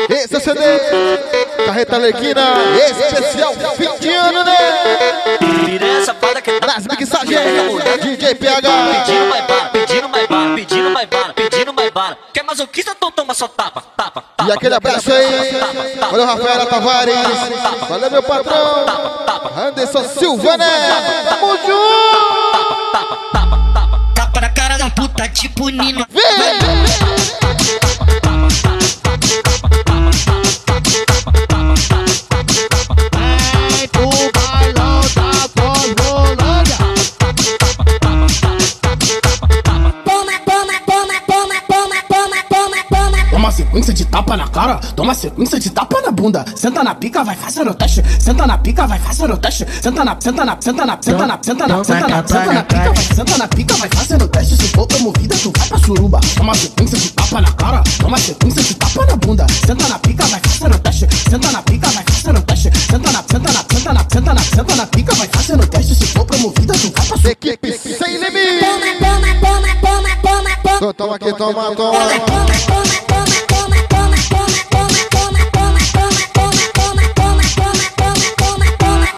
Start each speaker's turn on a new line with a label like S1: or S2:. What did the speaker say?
S1: Esse é o CD Carreta Arlequina especial fim de ano, né? Nas mixagens DJ PH.
S2: Pedindo mais bala, pedindo mais bala, pedindo mais bala, pedindo mais bala. Quer masoquista, então toma só tapa, tapa, tapa.
S1: E aquele abraço aí. Valeu, Rafaela Tavares. Valeu, meu patrão Anderson Silva, né? Tamo junto.
S2: Tapa na cara da puta, tipo Nino.
S3: Toma sequência de tapa na cara, toma sequência de tapa na bunda. Senta na pica, vai fazer o teste. Senta na pica, vai fazer o teste. Senta na pica, vai senta na pica, vai fazer o teste. Se for promovida, tu vai pra suruba. Toma sequência de tapa na cara, toma sequência de tapa na bunda. Senta na pica, vai fazer o teste. Senta na pica, vai fazer o teste. Senta na pica, vai fazer o teste. Se for promovida, tu vai pra suruba.
S1: Equipe sem limite. Toma aqui, toma.